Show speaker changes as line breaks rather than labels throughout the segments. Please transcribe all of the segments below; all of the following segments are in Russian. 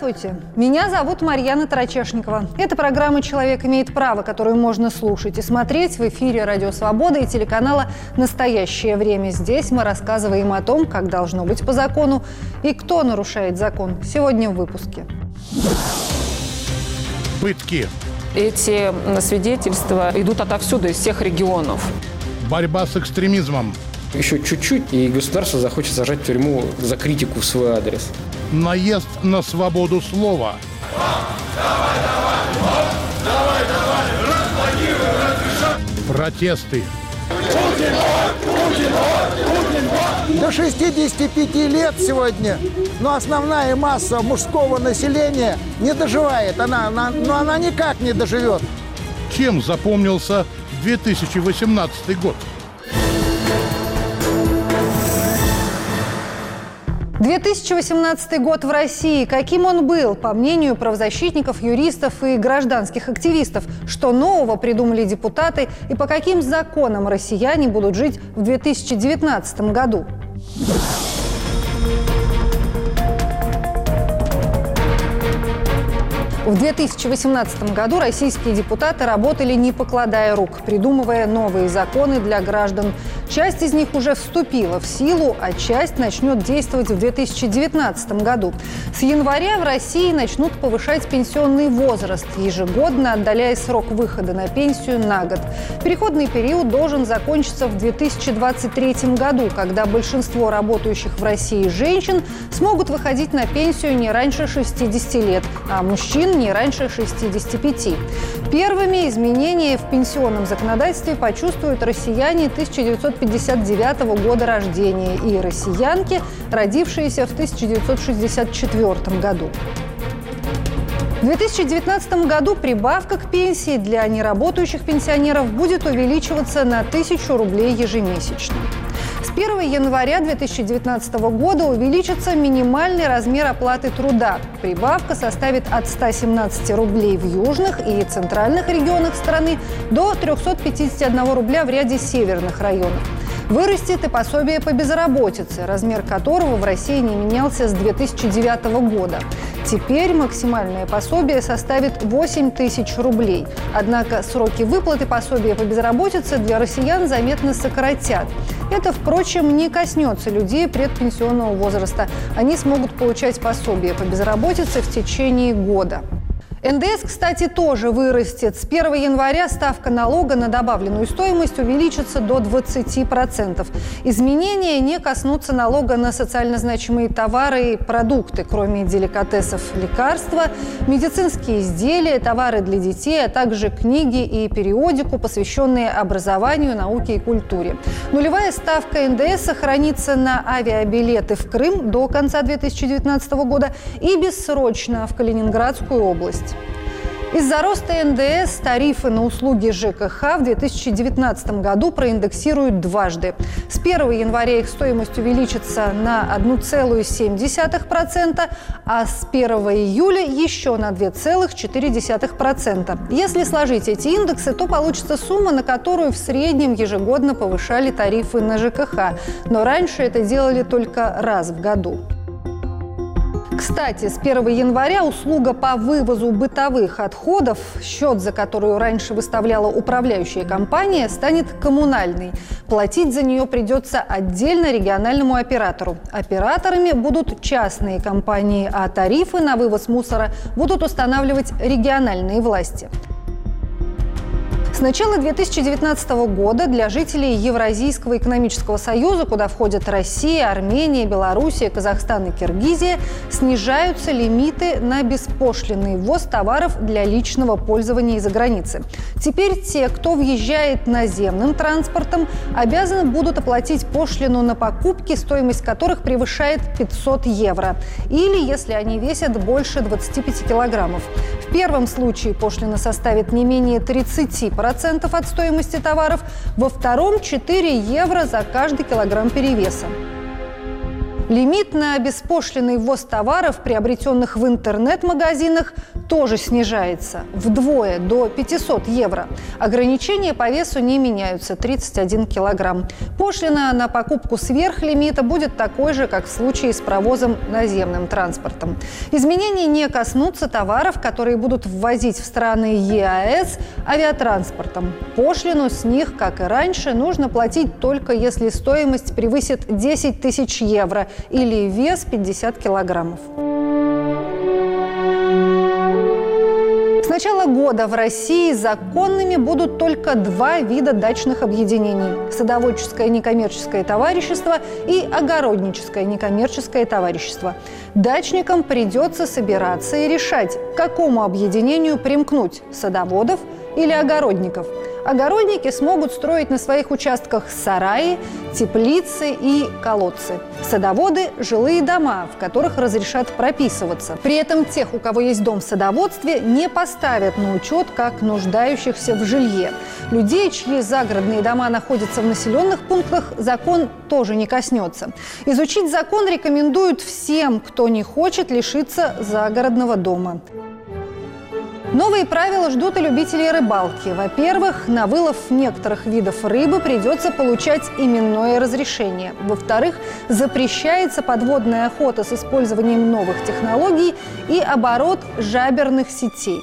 Здравствуйте, меня зовут Марьяна Тарачешникова. Это программа «Человек имеет право», которую можно слушать и смотреть в эфире «Радио Свобода» и телеканала «Настоящее время». Здесь мы рассказываем о том, как должно быть по закону и кто нарушает закон. Сегодня в выпуске.
Пытки.
Эти свидетельства идут отовсюду, из всех регионов.
Борьба с экстремизмом.
Еще чуть-чуть, и государство захочет сажать в тюрьму за критику в свой адрес.
Наезд на свободу слова. Протесты.
До 65 лет сегодня, но основная масса мужского населения не доживает. Она никак не доживет.
Чем запомнился 2018 год?
2018 год в России. Каким он был, по мнению правозащитников, юристов и гражданских активистов? Что нового придумали депутаты и по каким законам россияне будут жить в 2019 году? В 2018 году российские депутаты работали не покладая рук, придумывая новые законы для граждан. Часть из них уже вступила в силу, а часть начнет действовать в 2019 году. С января в России начнут повышать пенсионный возраст, ежегодно отдаляя срок выхода на пенсию на год. Переходный период должен закончиться в 2023 году, когда большинство работающих в России женщин смогут выходить на пенсию не раньше 60 лет, а мужчин не раньше 65. Первыми изменения в пенсионном законодательстве почувствуют россияне 1959 года рождения и россиянки, родившиеся в 1964 году. В 2019 году прибавка к пенсии для неработающих пенсионеров будет увеличиваться на 1000 рублей ежемесячно. С 1 января 2019 года увеличится минимальный размер оплаты труда. Прибавка составит от 117 рублей в южных и центральных регионах страны до 351 рубля в ряде северных районов. Вырастет и пособие по безработице, размер которого в России не менялся с 2009 года. Теперь максимальное пособие составит 8000 рублей. Однако сроки выплаты пособия по безработице для россиян заметно сократят. Это, впрочем, не коснется людей предпенсионного возраста. Они смогут получать пособие по безработице в течение года. НДС, кстати, тоже вырастет. С 1 января ставка налога на добавленную стоимость увеличится до 20%. Изменения не коснутся налога на социально значимые товары и продукты, кроме деликатесов, лекарства, медицинские изделия, товары для детей, а также книги и периодику, посвященные образованию, науке и культуре. Нулевая ставка НДС сохранится на авиабилеты в Крым до конца 2019 года и бессрочно в Калининградскую область. Из-за роста НДС тарифы на услуги ЖКХ в 2019 году проиндексируют дважды. С 1 января их стоимость увеличится на 1,7%, а с 1 июля еще на 2,4%. Если сложить эти индексы, то получится сумма, на которую в среднем ежегодно повышали тарифы на ЖКХ. Но раньше это делали только раз в году. Кстати, с 1 января услуга по вывозу бытовых отходов, счет за которую раньше выставляла управляющая компания, станет коммунальной. Платить за нее придется отдельно региональному оператору. Операторами будут частные компании, а тарифы на вывоз мусора будут устанавливать региональные власти. С начала 2019 года для жителей Евразийского экономического союза, куда входят Россия, Армения, Белоруссия, Казахстан и Киргизия, снижаются лимиты на беспошлинный ввоз товаров для личного пользования из-за границы. Теперь те, кто въезжает наземным транспортом, обязаны будут оплатить пошлину на покупки, стоимость которых превышает 500 евро. Или если они весят больше 25 килограммов. В первом случае пошлина составит не менее 30% от стоимости товаров, во втором – 4 евро за каждый килограмм перевеса. Лимит на беспошлинный ввоз товаров, приобретенных в интернет-магазинах, тоже снижается вдвое, до 500 евро. Ограничения по весу не меняются – 31 килограмм. Пошлина на покупку сверх лимита будет такой же, как в случае с провозом наземным транспортом. Изменения не коснутся товаров, которые будут ввозить в страны ЕАЭС авиатранспортом. Пошлину с них, как и раньше, нужно платить только если стоимость превысит 10 тысяч евро или вес 50 килограммов. С начала года в России законными будут только 2 вида дачных объединений – садоводческое некоммерческое товарищество и огородническое некоммерческое товарищество. Дачникам придется собираться и решать, к какому объединению примкнуть – садоводов или огородников. Огородники смогут строить на своих участках сараи, теплицы и колодцы. Садоводы – жилые дома, в которых разрешат прописываться. При этом тех, у кого есть дом в садоводстве, не поставят на учет как нуждающихся в жилье. Людей, чьи загородные дома находятся в населенных пунктах, закон тоже не коснется. Изучить закон рекомендуют всем, кто не хочет лишиться загородного дома. Новые правила ждут и любителей рыбалки. Во-первых, на вылов некоторых видов рыбы придется получать именное разрешение. Во-вторых, запрещается подводная охота с использованием новых технологий и оборот жаберных сетей.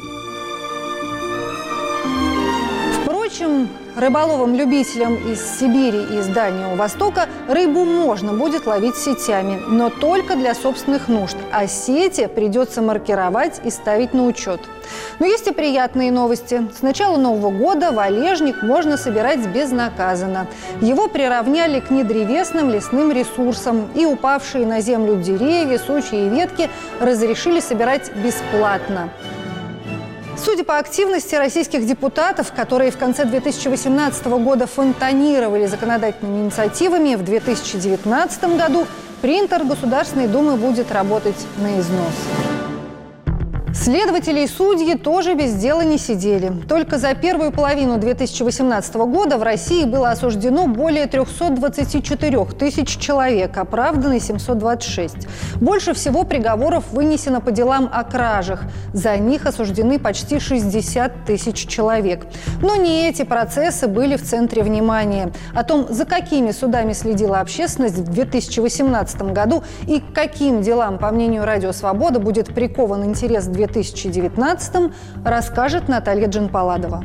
Впрочем, рыболовам-любителям из Сибири и из Дальнего Востока рыбу можно будет ловить сетями, но только для собственных нужд, а сети придется маркировать и ставить на учет. Но есть и приятные новости. С начала Нового года валежник можно собирать безнаказанно. Его приравняли к недревесным лесным ресурсам, и упавшие на землю деревья, сучья и ветки разрешили собирать бесплатно. Судя по активности российских депутатов, которые в конце 2018 года фонтанировали законодательными инициативами, в 2019 году принтер Государственной Думы будет работать на износ. Следователи и судьи тоже без дела не сидели. Только за первую половину 2018 года в России было осуждено более 324 тысяч человек, оправданы 726. Больше всего приговоров вынесено по делам о кражах. За них осуждены почти 60 тысяч человек. Но не эти процессы были в центре внимания. О том, за какими судами следила общественность в 2018 году и к каким делам, по мнению «Радио Свобода», будет прикован интерес в 2019, расскажет Наталья Джанпаладова.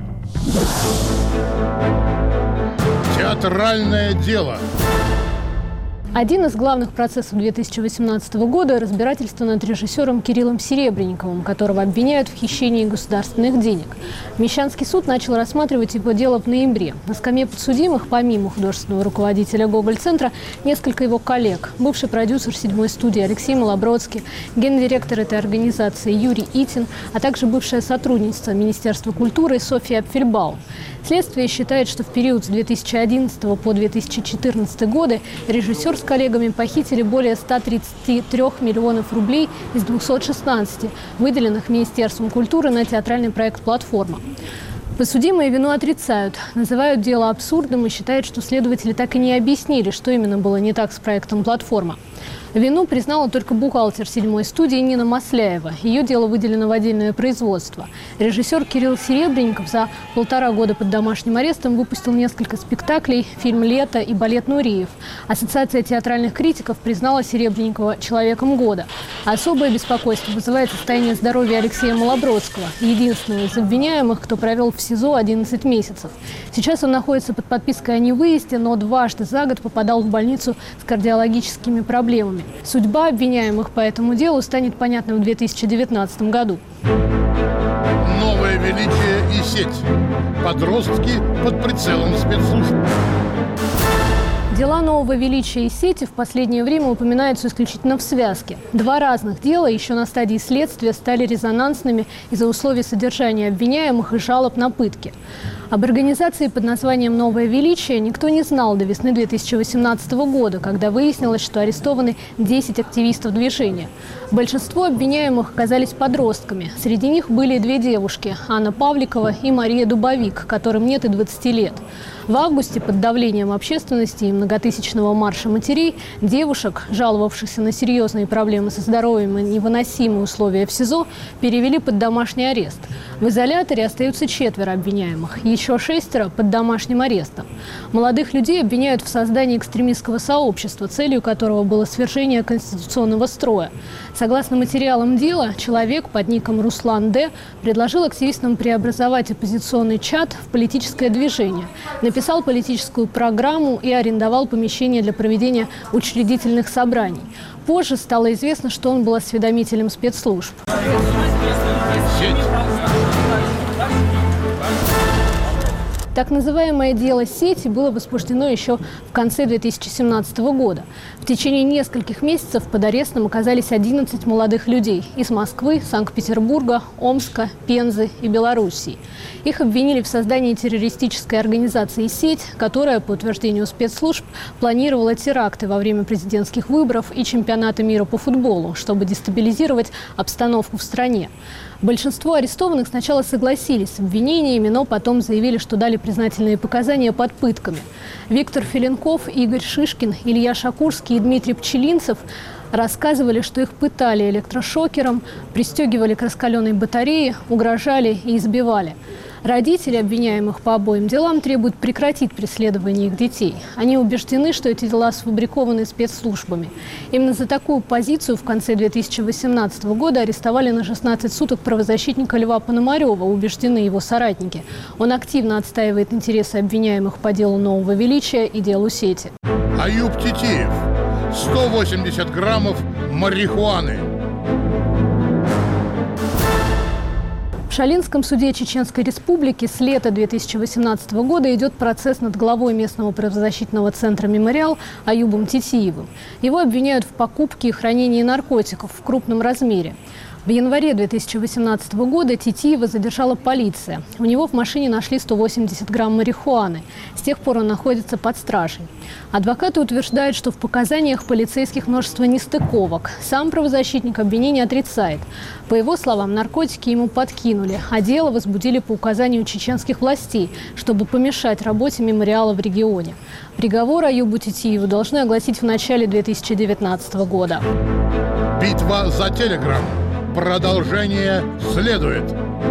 Театральное дело.
Один из главных процессов 2018 года – разбирательство над режиссером Кириллом Серебренниковым, которого обвиняют в хищении государственных денег. Мещанский суд начал рассматривать его дело в ноябре. На скамье подсудимых, помимо художественного руководителя Гоголь-центра, несколько его коллег. Бывший продюсер «Седьмой студии» Алексей Малобродский, гендиректор этой организации Юрий Итин, а также бывшая сотрудница Министерства культуры Софья Апфельбаум. Следствие считает, что в период с 2011 по 2014 годы режиссер с коллегами похитили более 133 миллионов рублей из 216, выделенных Министерством культуры на театральный проект «Платформа». Подсудимые вину отрицают, называют дело абсурдным и считают, что следователи так и не объяснили, что именно было не так с проектом «Платформа». Вину признала только бухгалтер «Седьмой студии» Нина Масляева. Ее дело выделено в отдельное производство. Режиссер Кирилл Серебренников за 1,5 года под домашним арестом выпустил несколько спектаклей, фильм «Лето» и балет «Нуриев». Ассоциация театральных критиков признала Серебренникова человеком года. Особое беспокойство вызывает состояние здоровья Алексея Малобродского, единственного из обвиняемых, кто провел в СИЗО 11 месяцев. Сейчас он находится под подпиской о невыезде, но дважды за год попадал в больницу с кардиологическими проблемами. Судьба обвиняемых по этому делу станет понятна в 2019 году.
Новое величие и сеть. Подростки под прицелом спецслужб.
Дела нового величия и сети в последнее время упоминаются исключительно в связке. Два разных дела еще на стадии следствия стали резонансными из-за условий содержания обвиняемых и жалоб на пытки. Об организации под названием «Новое величие» никто не знал до весны 2018 года, когда выяснилось, что арестованы 10 активистов движения. Большинство обвиняемых оказались подростками. Среди них были 2 девушки – Анна Павликова и Мария Дубовик, которым нет и 20 лет. В августе под давлением общественности и многотысячного марша матерей девушек, жаловавшихся на серьезные проблемы со здоровьем и невыносимые условия в СИЗО, перевели под домашний арест. В изоляторе остаются 4 обвиняемых, еще 6 под домашним арестом. Молодых людей обвиняют в создании экстремистского сообщества, целью которого было свержение конституционного строя. Согласно материалам дела, человек под ником Руслан Д. предложил активистам преобразовать оппозиционный чат в политическое движение, написал политическую программу и арендовал помещение для проведения учредительных собраний. Позже стало известно, что он был осведомителем спецслужб. Так называемое дело сети было возбуждено еще в конце 2017 года. В течение нескольких месяцев под арестом оказались 11 молодых людей из Москвы, Санкт-Петербурга, Омска, Пензы и Белоруссии. Их обвинили в создании террористической организации «Сеть», которая, по утверждению спецслужб, планировала теракты во время президентских выборов и чемпионата мира по футболу, чтобы дестабилизировать обстановку в стране. Большинство арестованных сначала согласились с обвинениями, но потом заявили, что дали признательные показания под пытками. Виктор Филенков, Игорь Шишкин, Илья Шакурский и Дмитрий Пчелинцев рассказывали, что их пытали электрошокером, пристегивали к раскаленной батарее, угрожали и избивали. Родители обвиняемых по обоим делам требуют прекратить преследование их детей. Они убеждены, что эти дела сфабрикованы спецслужбами. Именно за такую позицию в конце 2018 года арестовали на 16 суток правозащитника Льва Пономарева, убеждены его соратники. Он активно отстаивает интересы обвиняемых по делу Нового Величия и делу сети.
Аюб Титиев. 180 граммов марихуаны.
В Шалинском суде Чеченской Республики с лета 2018 года идет процесс над главой местного правозащитного центра «Мемориал» Аюбом Титиевым. Его обвиняют в покупке и хранении наркотиков в крупном размере. В январе 2018 года Титиева задержала полиция. У него в машине нашли 180 грамм марихуаны. С тех пор он находится под стражей. Адвокаты утверждают, что в показаниях полицейских множество нестыковок. Сам правозащитник обвинения отрицает. По его словам, наркотики ему подкинули, а дело возбудили по указанию чеченских властей, чтобы помешать работе мемориала в регионе. Приговор Аюбу Титиеву должны огласить в начале 2019 года.
Битва за Телеграм. Продолжение следует.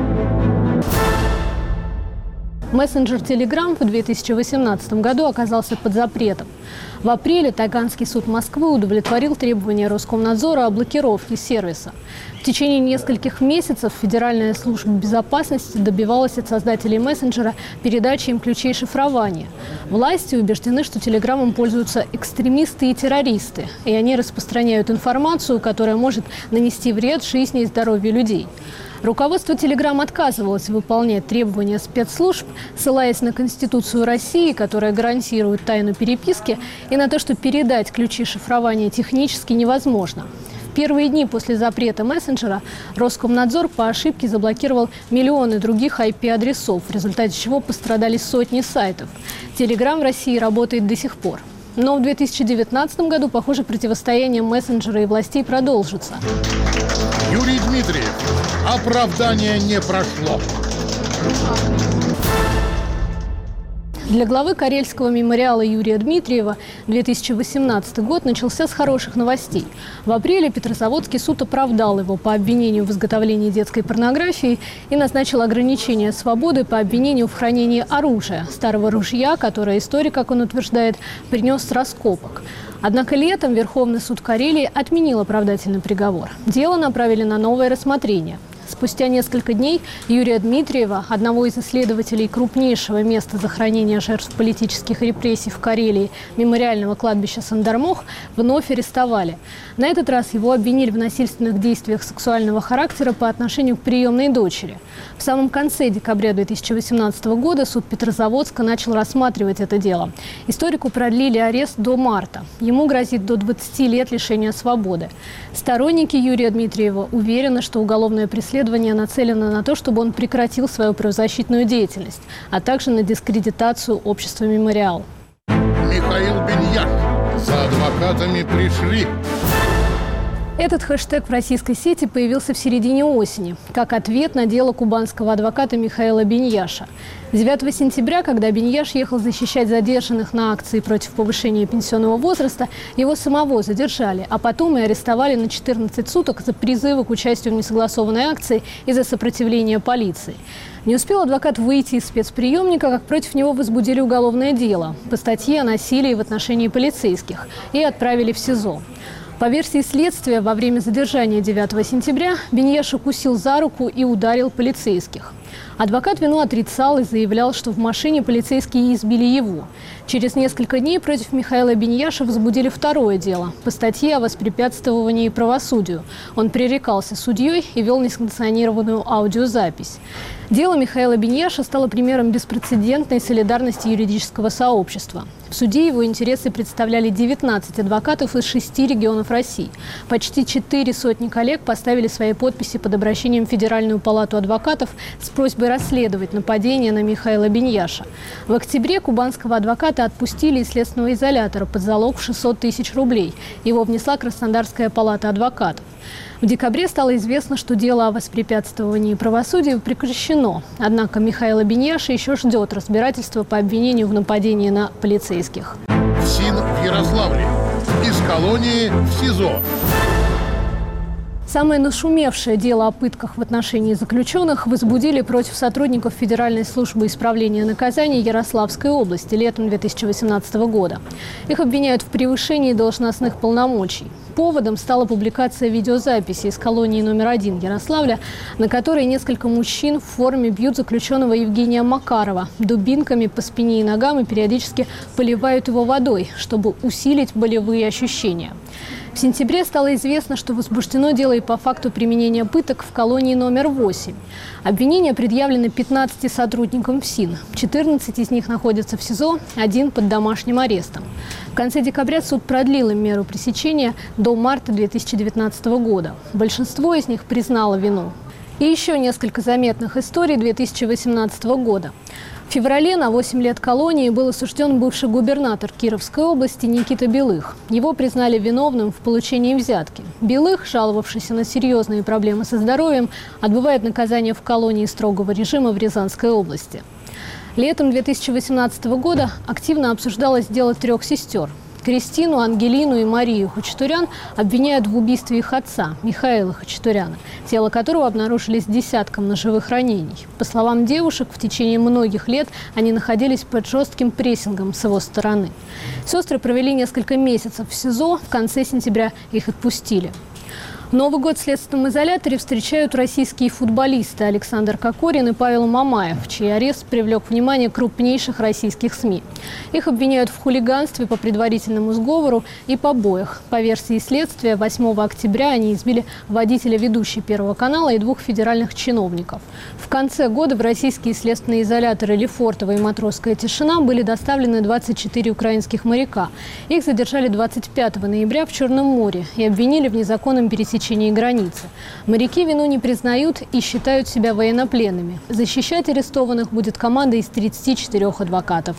Мессенджер Telegram в 2018 году оказался под запретом. В апреле Таганский суд Москвы удовлетворил требования Роскомнадзора о блокировке сервиса. В течение нескольких месяцев Федеральная служба безопасности добивалась от создателей мессенджера передачи им ключей шифрования. Власти убеждены, что Телеграмом пользуются экстремисты и террористы, и они распространяют информацию, которая может нанести вред жизни и здоровью людей. Руководство Telegram отказывалось выполнять требования спецслужб, ссылаясь на Конституцию России, которая гарантирует тайну переписки, и на то, что передать ключи шифрования технически невозможно. В первые дни после запрета мессенджера Роскомнадзор по ошибке заблокировал миллионы других IP-адресов, в результате чего пострадали сотни сайтов. Telegram в России работает до сих пор. Но в 2019 году, похоже, противостояние мессенджера и властей продолжится.
Юрий Дмитриев. Оправдание не прошло.
Для главы Карельского мемориала Юрия Дмитриева 2018 год начался с хороших новостей. В апреле Петрозаводский суд оправдал его по обвинению в изготовлении детской порнографии и назначил ограничение свободы по обвинению в хранении оружия, старого ружья, которое историк, как он утверждает, принес с раскопок. Однако летом Верховный суд Карелии отменил оправдательный приговор. Дело направили на новое рассмотрение. Спустя несколько дней Юрия Дмитриева, одного из исследователей крупнейшего места захоронения жертв политических репрессий в Карелии, мемориального кладбища Сандармох, вновь арестовали. На этот раз его обвинили в насильственных действиях сексуального характера по отношению к приемной дочери. В самом конце декабря 2018 года суд Петрозаводска начал рассматривать это дело. Историку продлили арест до марта. Ему грозит до 20 лет лишения свободы. Сторонники Юрия Дмитриева уверены, что уголовное преследование нацелено на то, чтобы он прекратил свою правозащитную деятельность, а также на дискредитацию общества «Мемориал».
Михаил Беньяш. За адвокатами пришли.
Этот хэштег в российской сети появился в середине осени, как ответ на дело кубанского адвоката Михаила Биньяша. 9 сентября, когда Биньяш ехал защищать задержанных на акции против повышения пенсионного возраста, его самого задержали, а потом и арестовали на 14 суток за призывы к участию в несогласованной акции и за сопротивление полиции. Не успел адвокат выйти из спецприемника, как против него возбудили уголовное дело по статье о насилии в отношении полицейских и отправили в СИЗО. По версии следствия, во время задержания 9 сентября Биньяш укусил за руку и ударил полицейских. Адвокат вину отрицал и заявлял, что в машине полицейские избили его. Через несколько дней против Михаила Биньяша возбудили второе дело по статье о воспрепятствовании правосудию. Он пререкался судьей и вел несанкционированную аудиозапись. Дело Михаила Биньяша стало примером беспрецедентной солидарности юридического сообщества. В суде его интересы представляли 19 адвокатов из 6 регионов России. Почти 400 коллег поставили свои подписи под обращением в Федеральную палату адвокатов с просьбой расследовать нападение на Михаила Биньяша. В октябре кубанского адвоката отпустили из следственного изолятора под залог в 600 тысяч рублей. Его внесла Краснодарская палата адвокатов. В декабре стало известно, что дело о воспрепятствовании правосудию прекращено. Однако Михаила Биньяша еще ждет разбирательства по обвинению в нападении на полицейских.
ФСИН в Ярославле. Из колонии в СИЗО.
Самое нашумевшее дело о пытках в отношении заключенных возбудили против сотрудников Федеральной службы исправления наказаний Ярославской области летом 2018 года. Их обвиняют в превышении должностных полномочий. Поводом стала публикация видеозаписи из колонии номер 1 Ярославля, на которой несколько мужчин в форме бьют заключенного Евгения Макарова дубинками по спине и ногам и периодически поливают его водой, чтобы усилить болевые ощущения. В сентябре стало известно, что возбуждено дело и по факту применения пыток в колонии номер 8. Обвинения предъявлены 15 сотрудникам ФСИН. 14 из них находятся в СИЗО, 1 под домашним арестом. В конце декабря суд продлил им меру пресечения до марта 2019 года. Большинство из них признало вину. И еще несколько заметных историй 2018 года. В феврале на 8 лет колонии был осужден бывший губернатор Кировской области Никита Белых. Его признали виновным в получении взятки. Белых, жаловавшийся на серьезные проблемы со здоровьем, отбывает наказание в колонии строгого режима в Рязанской области. Летом 2018 года активно обсуждалось дело 3 сестер. Кристину, Ангелину и Марию Хачатурян обвиняют в убийстве их отца, Михаила Хачатуряна, тело которого обнаружили с десятком ножевых ранений. По словам девушек, в течение многих лет они находились под жестким прессингом с его стороны. Сестры провели несколько месяцев в СИЗО, в конце сентября их отпустили. Новый год в следственном изоляторе встречают российские футболисты Александр Кокорин и Павел Мамаев, чей арест привлек внимание крупнейших российских СМИ. Их обвиняют в хулиганстве по предварительному сговору и побоях. По версии следствия, 8 октября они избили водителя ведущей Первого канала и 2 федеральных чиновников. В конце года в российские следственные изоляторы Лефортово и Матросская Тишина были доставлены 24 украинских моряка. Их задержали 25 ноября в Черном море и обвинили в незаконном пересечении границы. Моряки вину не признают и считают себя военнопленными. Защищать арестованных будет команда из 34 адвокатов.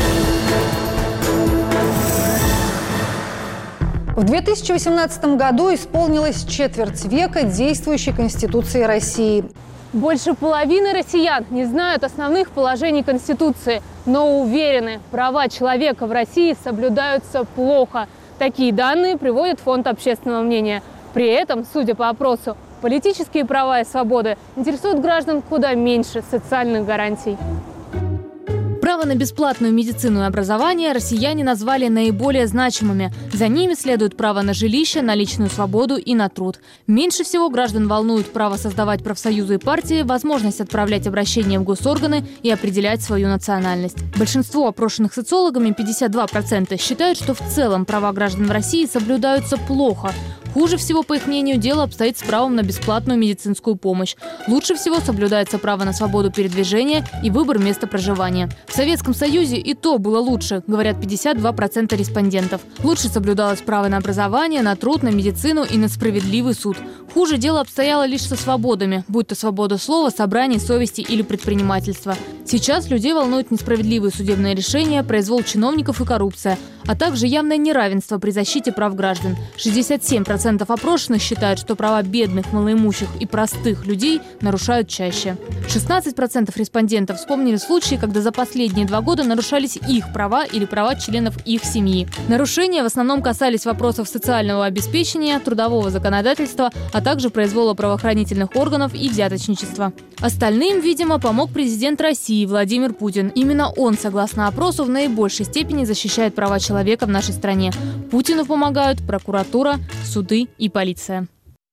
В 2018 году исполнилось четверть века действующей Конституции России.
Больше половины россиян не знают основных положений Конституции, но уверены, права человека в России соблюдаются плохо. Такие данные приводит Фонд общественного мнения. При этом, судя по опросу, политические права и свободы интересуют граждан куда меньше социальных гарантий.
Право на бесплатную медицину и образование россияне назвали наиболее значимыми. За ними следует право на жилище, на личную свободу и на труд. Меньше всего граждан волнует право создавать профсоюзы и партии, возможность отправлять обращения в госорганы и определять свою национальность. Большинство опрошенных социологами, 52%, считают, что в целом права граждан в России соблюдаются плохо. Хуже всего, по их мнению, дело обстоит с правом на бесплатную медицинскую помощь. Лучше всего соблюдается право на свободу передвижения и выбор места проживания. В Советском Союзе и то было лучше, говорят 52% респондентов. Лучше соблюдалось право на образование, на труд, на медицину и на справедливый суд. Хуже дело обстояло лишь со свободами, будь то свобода слова, собраний, совести или предпринимательства. Сейчас людей волнуют несправедливые судебные решения, произвол чиновников и коррупция, а также явное неравенство при защите прав граждан. 67% опрошенных считают, что права бедных, малоимущих и простых людей нарушают чаще. 16% респондентов вспомнили случаи, когда за последние 2 года нарушались их права или права членов их семьи. Нарушения в основном касались вопросов социального обеспечения, трудового законодательства, а также произвола правоохранительных органов и взяточничества. Остальным, видимо, помог президент России Владимир Путин. Именно он, согласно опросу, в наибольшей степени защищает права человека в нашей стране. Путину помогают прокуратура, суды и полиция.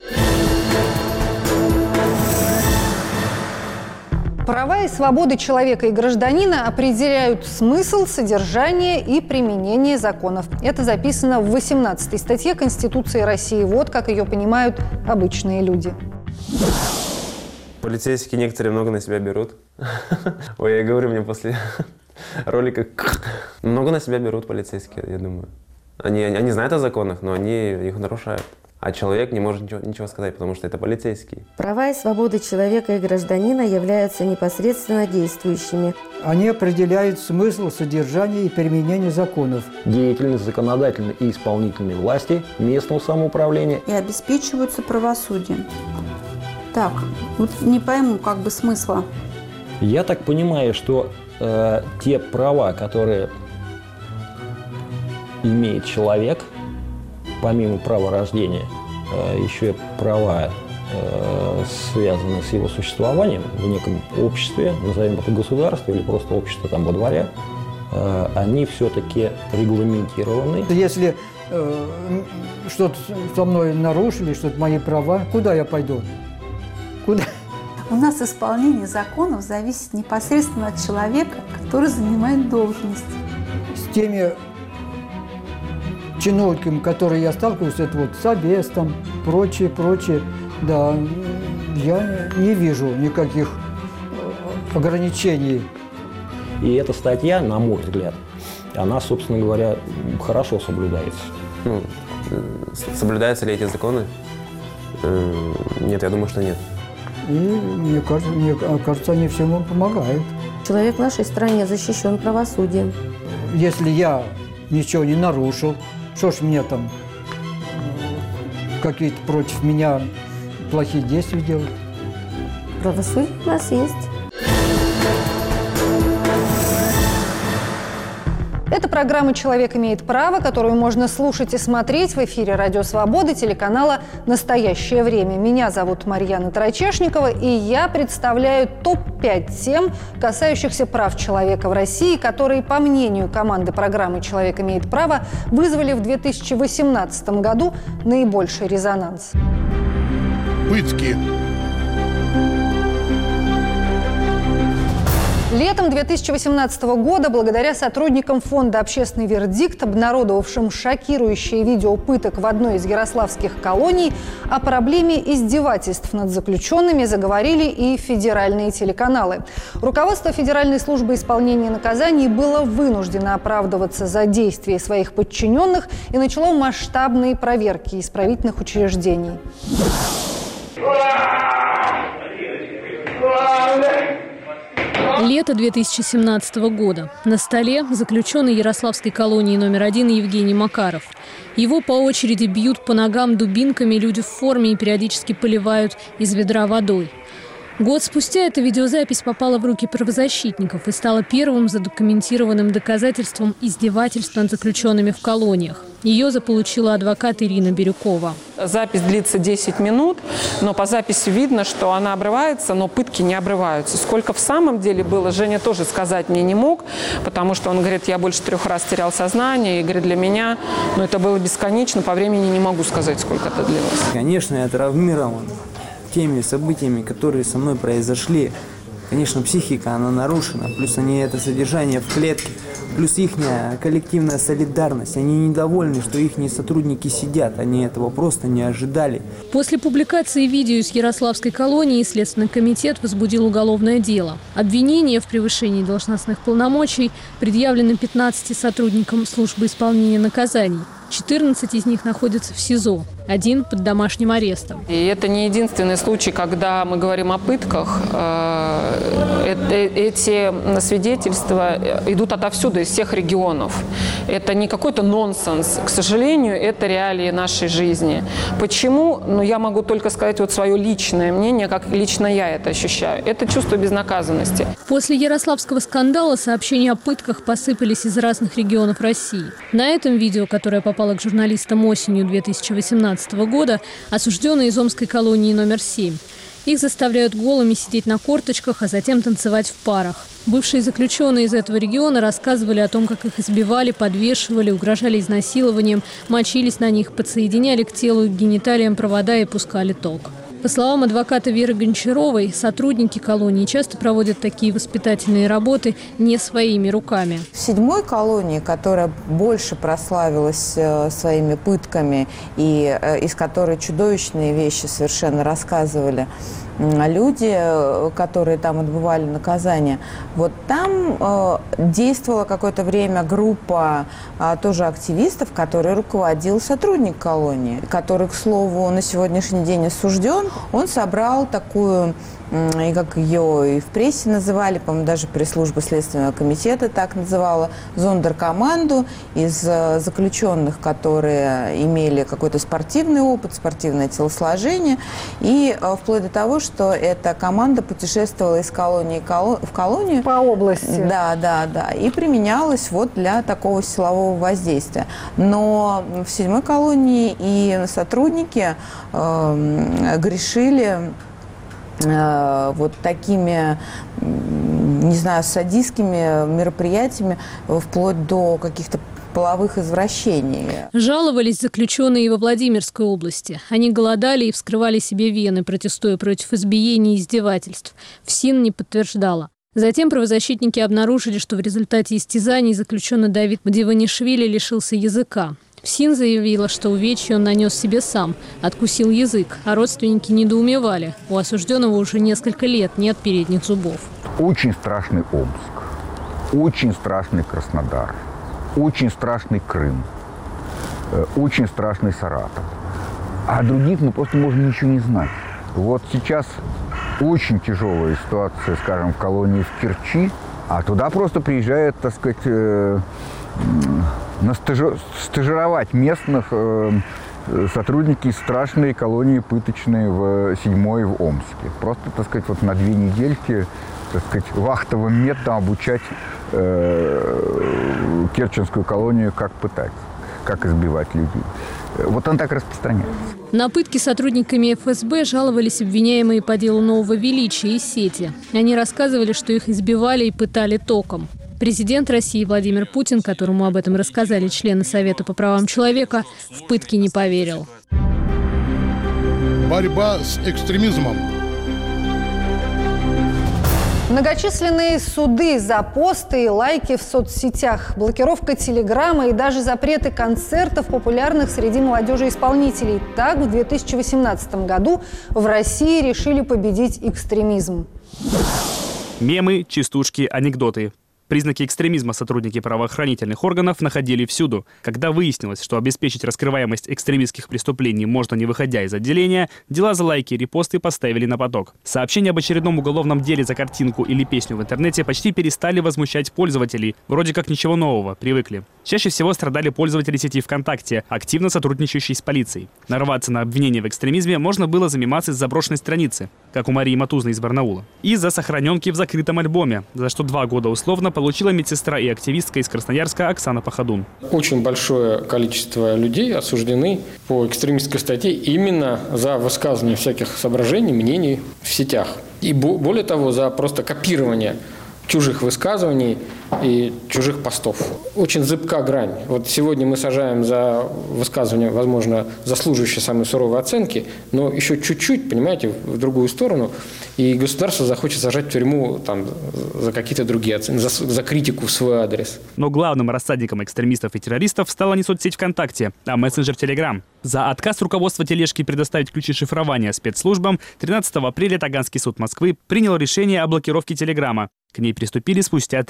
Права и свободы человека и гражданина определяют смысл, содержание и применение законов. Это записано в 18-й статье Конституции России. Вот как ее понимают обычные люди.
Полицейские некоторые много на себя берут. Ой, я говорю, мне после ролика много на себя берут полицейские, я думаю. Они знают о законах, но они их нарушают. А человек не может ничего сказать, потому что это полицейский.
Права и свободы человека и гражданина являются непосредственно действующими.
Они определяют смысл, содержание и применение законов.
Деятельность законодательной и исполнительной власти, местного самоуправления.
И обеспечиваются правосудием. Так, вот не пойму смысла.
Я так понимаю, что те права, которые имеет человек, помимо права рождения, еще и права, связанные с его существованием в неком обществе, назовем это государство или просто общество там во дворе, они все-таки регламентированы.
Если что-то со мной нарушили, что-то мои права, куда я пойду? Куда?
У нас исполнение законов зависит непосредственно от человека, который занимает должность.
С теми чиновниками, которые я сталкиваюсь, это вот собес, там, прочее, да, я не вижу никаких ограничений.
И эта статья, на мой взгляд, она, собственно говоря, хорошо соблюдается.
Соблюдаются ли эти законы? Нет, я думаю, что нет.
И мне кажется, они всему помогают.
Человек в нашей стране защищен правосудием.
Если я ничего не нарушил, что ж мне там какие-то против меня плохие действия делают?
Правосудие у нас есть.
Это программа «Человек имеет право», которую можно слушать и смотреть в эфире «Радио Свобода» телеканала «Настоящее время». Меня зовут Марьяна Тарачешникова, и я представляю топ-5 тем, касающихся прав человека в России, которые, по мнению команды программы «Человек имеет право», вызвали в 2018 году наибольший резонанс.
Пытки.
Летом 2018 года, благодаря сотрудникам фонда «Общественный вердикт», обнародовавшим шокирующее видео пыток в одной из ярославских колоний, о проблеме издевательств над заключенными заговорили и федеральные телеканалы. Руководство Федеральной службы исполнения наказаний было вынуждено оправдываться за действия своих подчиненных и начало масштабные проверки исправительных учреждений.
Лето 2017 года. На столе заключенный Ярославской колонии номер 1 Евгений Макаров. Его по очереди бьют по ногам дубинками люди в форме и периодически поливают из ведра водой. Год спустя эта видеозапись попала в руки правозащитников и стала первым задокументированным доказательством издевательств над заключенными в колониях. Ее заполучила адвокат Ирина Бирюкова.
Запись длится 10 минут, но по записи видно, что она обрывается, но пытки не обрываются. Сколько в самом деле было, Женя тоже сказать мне не мог, потому что он говорит, я больше 3 раз терял сознание, и говорит, для меня, это было бесконечно, по времени не могу сказать, сколько это длилось.
Конечно, я травмирован теми событиями, которые со мной произошли. Конечно, психика, она нарушена, плюс это содержание в клетке, плюс их коллективная солидарность. Они недовольны, что их сотрудники сидят, они этого просто не ожидали.
После публикации видео из Ярославской колонии Следственный комитет возбудил уголовное дело. Обвинения в превышении должностных полномочий предъявлены 15 сотрудникам службы исполнения наказаний. 14 из них находятся в СИЗО. один под домашним арестом.
И это не единственный случай, когда мы говорим о пытках. Эти свидетельства идут отовсюду, из всех регионов. Это не какой-то нонсенс. К сожалению, это реалии нашей жизни. Почему? Ну, я могу только сказать вот свое личное мнение, как лично я это ощущаю. Это чувство безнаказанности.
После ярославского скандала сообщения о пытках посыпались из разных регионов России. На этом видео, которое попало к журналистам осенью 2018 года, осужденные из омской колонии номер 7. Их заставляют голыми сидеть на корточках, а затем танцевать в парах. Бывшие заключенные из этого региона рассказывали о том, как их избивали, подвешивали, угрожали изнасилованием, мочились на них, подсоединяли к телу и к гениталиям провода и пускали ток. По словам адвоката Веры Гончаровой, сотрудники колонии часто проводят такие воспитательные работы не своими руками.
В 7-й колонии, которая больше прославилась своими пытками и из которой чудовищные вещи совершенно рассказывали люди, которые там отбывали наказание, вот там действовала какое-то время группа тоже активистов, которой руководил сотрудник колонии, который, к слову, на сегодняшний день осужден. Он собрал такую, и как ее и в прессе называли, по-моему, даже пресс-служба Следственного комитета так называла, зондеркоманду из заключенных, которые имели какой-то спортивный опыт, спортивное телосложение, и вплоть до того, что эта команда путешествовала из колонии в колонию.
По области.
Да, и применялась вот для такого силового воздействия. Но в 7-й колонии и сотрудники грешили вот такими, не знаю, садистскими мероприятиями, вплоть до каких-то половых извращений.
Жаловались заключенные и во Владимирской области. Они голодали и вскрывали себе вены, протестуя против избиений и издевательств. ФСИН не подтверждала. Затем правозащитники обнаружили, что в результате истязаний заключенный Давид Мдиванишвили лишился языка. ФСИН заявила, что увечья он нанес себе сам, откусил язык, а родственники недоумевали. У осужденного уже несколько лет нет передних зубов.
Очень страшный Омск, очень страшный Краснодар, очень страшный Крым, очень страшный Саратов. А о других мы просто можем ничего не знать. Вот сейчас очень тяжелая ситуация, скажем, в колонии в Керчи, а туда просто приезжают, так сказать, стажировать местных сотрудники страшной колонии пыточной в 7-й в Омске. Просто, так сказать, вот на 2 недельки, так сказать, вахтовым методом обучать керченскую колонию, как пытать, как избивать людей. Вот он так распространяется.
На пытки сотрудниками ФСБ жаловались обвиняемые по делу Нового Величия и сети. Они рассказывали, что их избивали и пытали током. Президент России Владимир Путин, которому об этом рассказали члены Совета по правам человека, в пытки не поверил.
Борьба с экстремизмом.
Многочисленные суды за посты и лайки в соцсетях, блокировка телеграмма и даже запреты концертов популярных среди молодежи исполнителей. Так в 2018 году в России решили победить экстремизм.
Мемы, частушки, анекдоты. Признаки экстремизма сотрудники правоохранительных органов находили всюду. Когда выяснилось, что обеспечить раскрываемость экстремистских преступлений можно не выходя из отделения, дела за лайки и репосты поставили на поток. Сообщения об очередном уголовном деле за картинку или песню в интернете почти перестали возмущать пользователей. Вроде как ничего нового, привыкли. Чаще всего страдали пользователи сети ВКонтакте, активно сотрудничающие с полицией. Нарваться на обвинения в экстремизме можно было за мемасы с заброшенной страницы, как у Марии Матузной из Барнаула. И за сохраненки в закрытом альбоме, за что 2 года условно получила медсестра и активистка из Красноярска Оксана Пахадун.
Очень большое количество людей осуждены по экстремистской статье именно за высказывание всяких соображений, мнений в сетях. И более того, за просто копирование чужих высказываний и чужих постов. Очень зыбка грань. Вот сегодня мы сажаем за высказывание, возможно, заслуживающее самой суровой оценки, но еще чуть-чуть, понимаете, в другую сторону, и государство захочет сажать в тюрьму там, за какие-то другие оценки, за критику в свой адрес.
Но главным рассадником экстремистов и террористов стала не соцсеть ВКонтакте, а мессенджер Telegram. За отказ руководства тележки предоставить ключи шифрования спецслужбам 13 апреля Таганский суд Москвы принял решение о блокировке Телеграма. К ней приступили спустя 3 дня.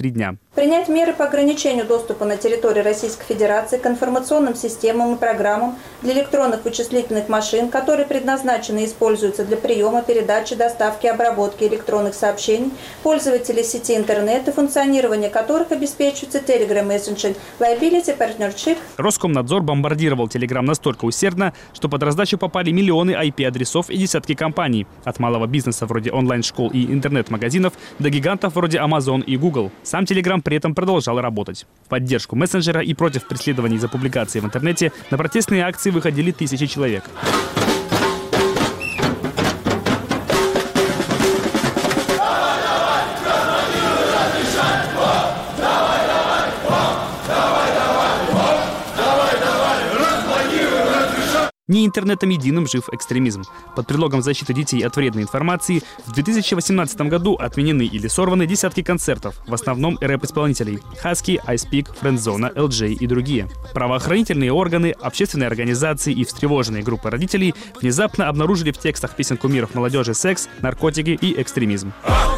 Принять меры по ограничению доступа на территории Российской Федерации к информационным системам и программам для электронных вычислительных машин, которые предназначены и используются для приема, передачи, доставки и обработки электронных сообщений, пользователей сети интернет и функционирование которых обеспечивается Telegram Messenger Liability Partnership.
Роскомнадзор бомбардировал Telegram настолько усердно, что под раздачу попали миллионы IP-адресов и десятки компаний. От малого бизнеса вроде онлайн-школ и интернет-магазинов до гигантов вроде Amazon и Google. Сам Telegram при этом продолжал работать. В поддержку мессенджера и против преследований за публикации в интернете на протестные акции выходили тысячи человек. Не интернетом единым жив экстремизм. Под предлогом защиты детей от вредной информации в 2018 году отменены или сорваны десятки концертов, в основном рэп-исполнителей Husky, iSpeak, Friendzone, LJ и другие. Правоохранительные органы, общественные организации и встревоженные группы родителей внезапно обнаружили в текстах песен кумиров молодежи секс, наркотики и экстремизм.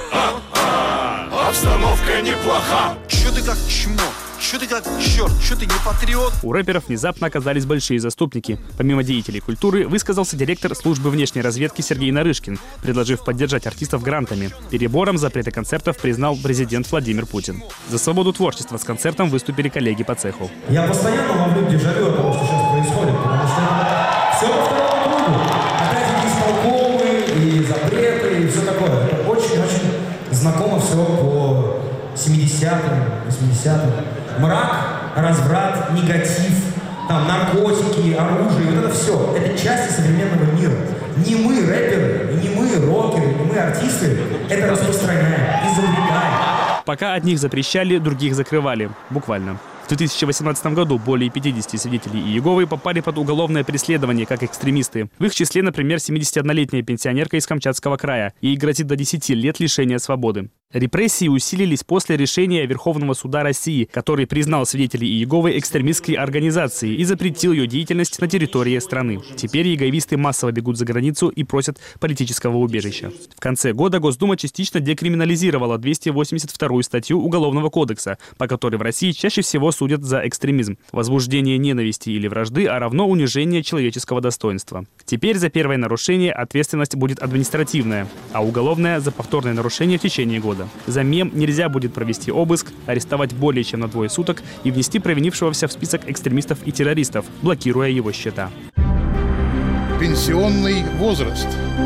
Обстановка неплоха. Чё ты как чмо? Чё ты как черт? Чё ты не патриот?
У рэперов внезапно оказались большие заступники. Помимо деятелей культуры высказался директор службы внешней разведки Сергей Нарышкин, предложив поддержать артистов грантами. Перебором запрета концертов признал президент Владимир Путин. За свободу творчества с концертом выступили коллеги по цеху.
Я постоянно ловлю дежавю от того, что сейчас происходит, потому что все по второму кругу. Опять эти исполкомы и запреты и все такое. Это очень-очень знакомо все по 70-м, 80-м. Мрак, разврат, негатив, там, наркотики, оружие, вот это все. Это части современного мира. Не мы, рэперы, не мы, рокеры, не мы, артисты, это распространяем, изобретаем.
Пока одних запрещали, других закрывали. Буквально. В 2018 году более 50 свидетелей Иеговы попали под уголовное преследование как экстремисты. В их числе, например, 71-летняя пенсионерка из Камчатского края. Ей грозит до 10 лет лишения свободы. Репрессии усилились после решения Верховного суда России, который признал свидетелей Иеговы экстремистской организацией и запретил ее деятельность на территории страны. Теперь иеговисты массово бегут за границу и просят политического убежища. В конце года Госдума частично декриминализировала 282-ю статью Уголовного кодекса, по которой в России чаще всего судят за экстремизм, возбуждение ненависти или вражды, а равно унижение человеческого достоинства. Теперь за первое нарушение ответственность будет административная, а уголовная – за повторное нарушение в течение года. За мем нельзя будет провести обыск, арестовать более чем на 2 суток и внести провинившегося в список экстремистов и террористов, блокируя его счета.
Пенсионный возраст.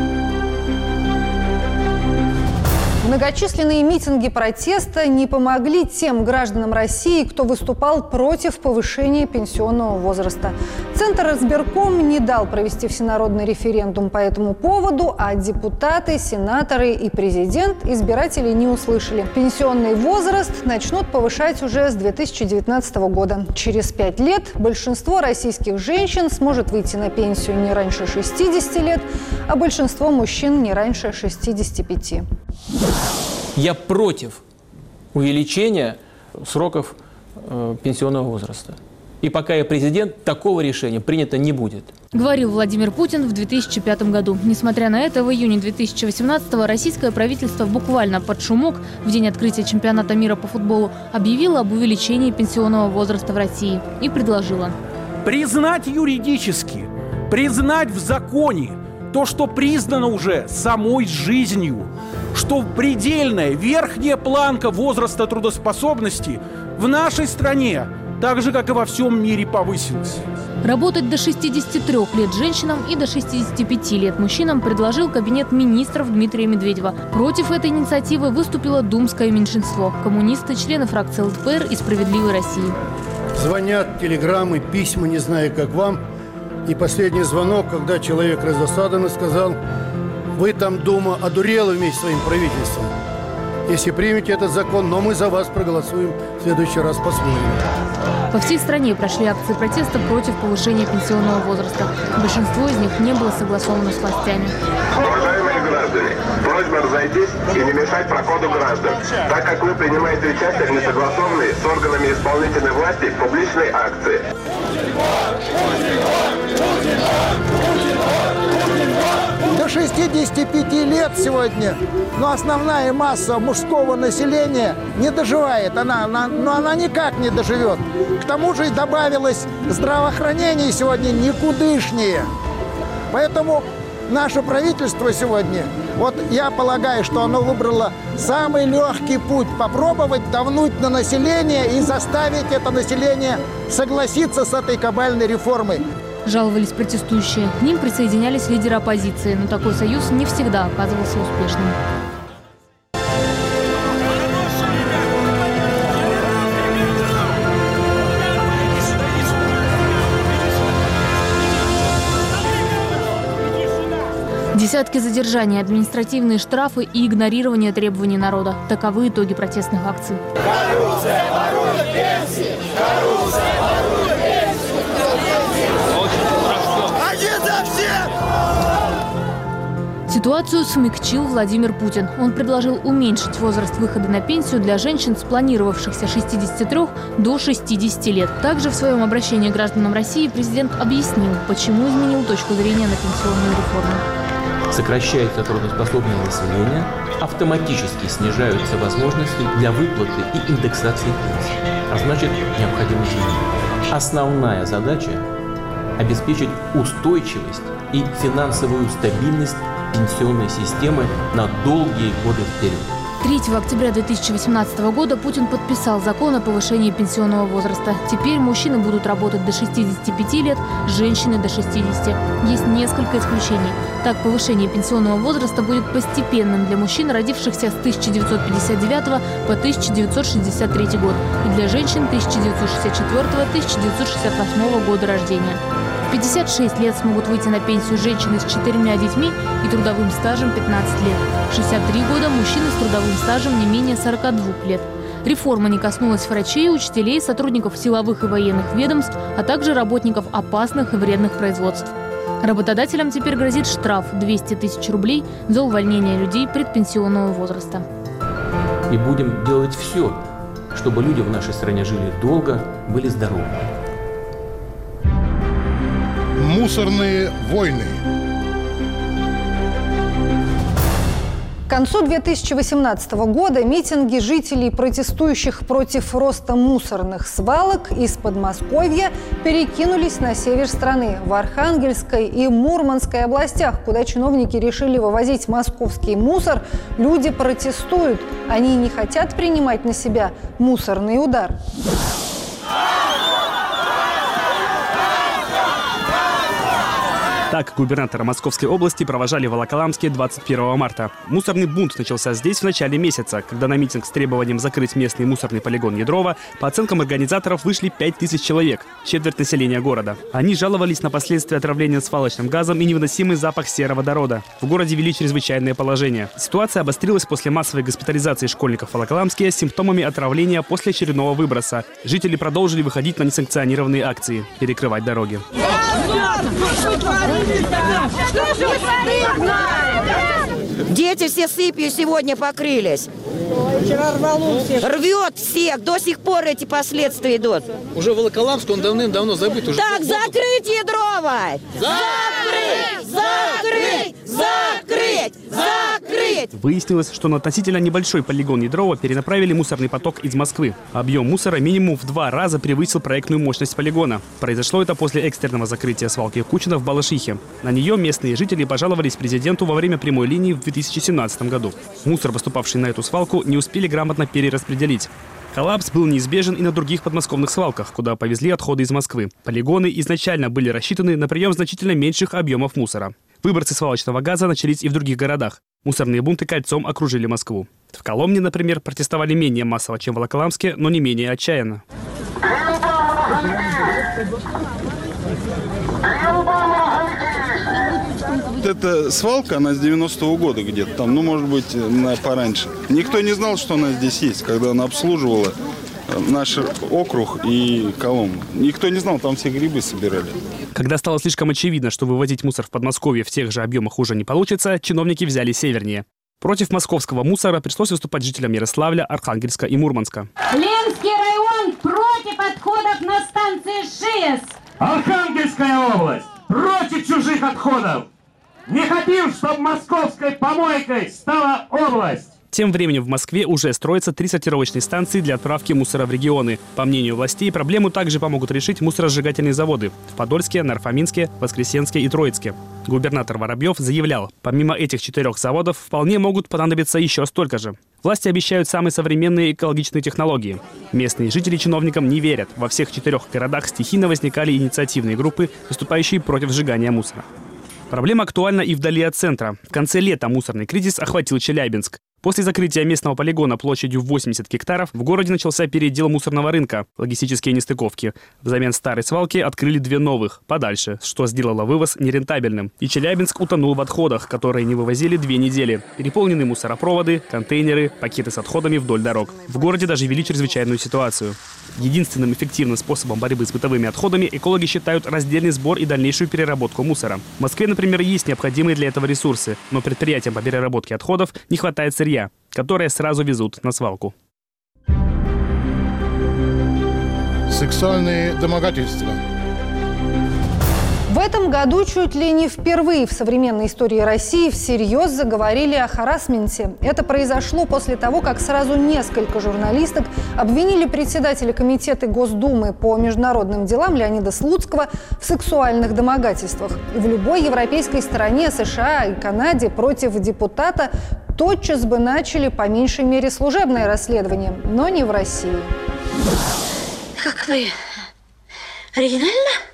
Многочисленные митинги протеста не помогли тем гражданам России, кто выступал против повышения пенсионного возраста. Центр избирком не дал провести всенародный референдум по этому поводу, а депутаты, сенаторы и президент избирателей не услышали. Пенсионный возраст начнут повышать уже с 2019 года. Через 5 лет большинство российских женщин сможет выйти на пенсию не раньше 60 лет, а большинство мужчин не раньше 65.
Я против увеличения сроков пенсионного возраста. И пока я президент, такого решения принято не будет.
Говорил Владимир Путин в 2005 году. Несмотря на это, в июне 2018-го российское правительство буквально под шумок в день открытия чемпионата мира по футболу объявило об увеличении пенсионного возраста в России и предложило
признать юридически, признать в законе то, что признано уже самой жизнью, что предельная верхняя планка возраста трудоспособности в нашей стране, так же, как и во всем мире, повысилась.
Работать до 63 лет женщинам и до 65 лет мужчинам предложил кабинет министров Дмитрия Медведева. Против этой инициативы выступило думское меньшинство – коммунисты, члены фракции ЛДПР и «Справедливой России».
Звонят, телеграммы, письма, не знаю, как вам. И последний звонок, когда человек раздосадованно сказал: вы там, Дума, одурелы вместе с своим правительством. Если примете этот закон, но мы за вас проголосуем в следующий раз по-своему.
По всей стране прошли акции протеста против повышения пенсионного возраста. Большинство из них не было согласовано с властями.
Уважаемые граждане, просьба разойтись и не мешать проходу граждан, так как вы принимаете участие в несогласованной с органами исполнительной власти публичной акции.
Да до 65 лет сегодня, но основная масса мужского населения не доживает. Она никак не доживет. К тому же добавилось здравоохранение сегодня никудышнее. Поэтому наше правительство сегодня, вот я полагаю, что оно выбрало самый легкий путь – попробовать давнуть на население и заставить это население согласиться с этой кабальной реформой.
Жаловались протестующие. К ним присоединялись лидеры оппозиции, но такой союз не всегда оказывался успешным. Десятки задержаний, административные штрафы и игнорирование требований народа. Таковы итоги протестных акций.
Коррупция ворует пенсии! Коррупция ворует пенсии! Один за всех!
Ситуацию смягчил Владимир Путин. Он предложил уменьшить возраст выхода на пенсию для женщин, спланировавшихся 63 до 60 лет. Также в своем обращении к гражданам России президент объяснил, почему изменил точку зрения на пенсионную реформу.
Сокращается трудоспособное население, автоматически снижаются возможности для выплаты и индексации пенсий, а значит необходимо изменения. Основная задача – обеспечить устойчивость и финансовую стабильность пенсионной системы на долгие годы вперед.
3 октября 2018 года Путин подписал закон о повышении пенсионного возраста. Теперь мужчины будут работать до 65 лет, женщины до 60. Есть несколько исключений. Так, повышение пенсионного возраста будет постепенным для мужчин, родившихся с 1959 по 1963 год, и для женщин 1964-1968 года рождения. В 56 лет смогут выйти на пенсию женщины с 4 детьми и трудовым стажем 15 лет. В 63 года мужчины с трудовым стажем не менее 42 лет. Реформа не коснулась врачей, учителей, сотрудников силовых и военных ведомств, а также работников опасных и вредных производств. Работодателям теперь грозит штраф 200 тысяч рублей за увольнение людей предпенсионного возраста.
И будем делать все, чтобы люди в нашей стране жили долго, были здоровы.
Мусорные войны.
К концу 2018 года митинги жителей, протестующих против роста мусорных свалок из Подмосковья, перекинулись на север страны, в Архангельской и Мурманской областях, куда чиновники решили вывозить московский мусор. Люди протестуют. Они не хотят принимать на себя мусорный удар.
Так губернатора Московской области провожали в Волоколамске 21 марта. Мусорный бунт начался здесь в начале месяца, когда на митинг с требованием закрыть местный мусорный полигон Ядрова, по оценкам организаторов, вышли 5000 человек, четверть населения города. Они жаловались на последствия отравления свалочным газом и невыносимый запах сероводорода. В городе ввели чрезвычайное положение. Ситуация обострилась после массовой госпитализации школьников в Волоколамске с симптомами отравления после очередного выброса. Жители продолжили выходить на несанкционированные акции, перекрывать дороги.
Дети все сыпью сегодня покрылись. Рвет всех. До сих пор эти последствия идут.
Уже Волоколамск, он давным-давно забыт. Уже
так, закрыть Ядрова! Закрыть! Закрыть! Закрыть! Закрыть!
Выяснилось, что на относительно небольшой полигон Ядрова перенаправили мусорный поток из Москвы. Объем мусора минимум в 2 раза превысил проектную мощность полигона. Произошло это после экстренного закрытия свалки Кучина в Балашихе. На нее местные жители пожаловались президенту во время прямой линии в 2017 году. Мусор, поступавший на эту свалку, не успели грамотно перераспределить. Коллапс был неизбежен и на других подмосковных свалках, куда повезли отходы из Москвы. Полигоны изначально были рассчитаны на прием значительно меньших объемов мусора. Выбросы свалочного газа начались и в других городах. Мусорные бунты кольцом окружили Москву. В Коломне, например, протестовали менее массово, чем в Волоколамске, но не менее отчаянно.
Эта свалка, она с 90-го года где-то там, ну, может быть, пораньше. Никто не знал, что она здесь есть, когда она обслуживала наш округ и Коломну. Никто не знал, там все грибы собирали.
Когда стало слишком очевидно, что вывозить мусор в Подмосковье в тех же объемах уже не получится, чиновники взяли севернее. Против московского мусора пришлось выступать жителям Ярославля, Архангельска и Мурманска.
Ленский район против отходов на станции ШИЭС.
Архангельская область против чужих отходов.
Не хотим, чтобы московской помойкой стала область.
Тем временем в Москве уже строятся 3 сортировочные станции для отправки мусора в регионы. По мнению властей, проблему также помогут решить мусоросжигательные заводы в Подольске, Нарфаминске, Воскресенске и Троицке. Губернатор Воробьев заявлял, помимо этих 4 заводов вполне могут понадобиться еще столько же. Власти обещают самые современные экологичные технологии. Местные жители чиновникам не верят. Во всех 4 городах стихийно возникали инициативные группы, выступающие против сжигания мусора. Проблема актуальна и вдали от центра. В конце лета мусорный кризис охватил Челябинск. После закрытия местного полигона площадью 80 гектаров в городе начался передел мусорного рынка, логистические нестыковки. Взамен старой свалки открыли 2 новых, подальше, что сделало вывоз нерентабельным. И Челябинск утонул в отходах, которые не вывозили 2 недели. Переполнены мусоропроводы, контейнеры, пакеты с отходами вдоль дорог. В городе даже ввели чрезвычайную ситуацию. Единственным эффективным способом борьбы с бытовыми отходами экологи считают раздельный сбор и дальнейшую переработку мусора. В Москве, например, есть необходимые для этого ресурсы, но предприятиям по переработке отходов не хватает сырья, которое сразу везут на свалку.
Сексуальные домогательства.
В этом году чуть ли не впервые в современной истории России всерьез заговорили о харассменте. Это произошло после того, как сразу несколько журналисток обвинили председателя комитета Госдумы по международным делам Леонида Слуцкого в сексуальных домогательствах. В любой европейской стране, США и Канаде, против депутата тотчас бы начали по меньшей мере служебное расследование, но не в России.
Как вы оригинально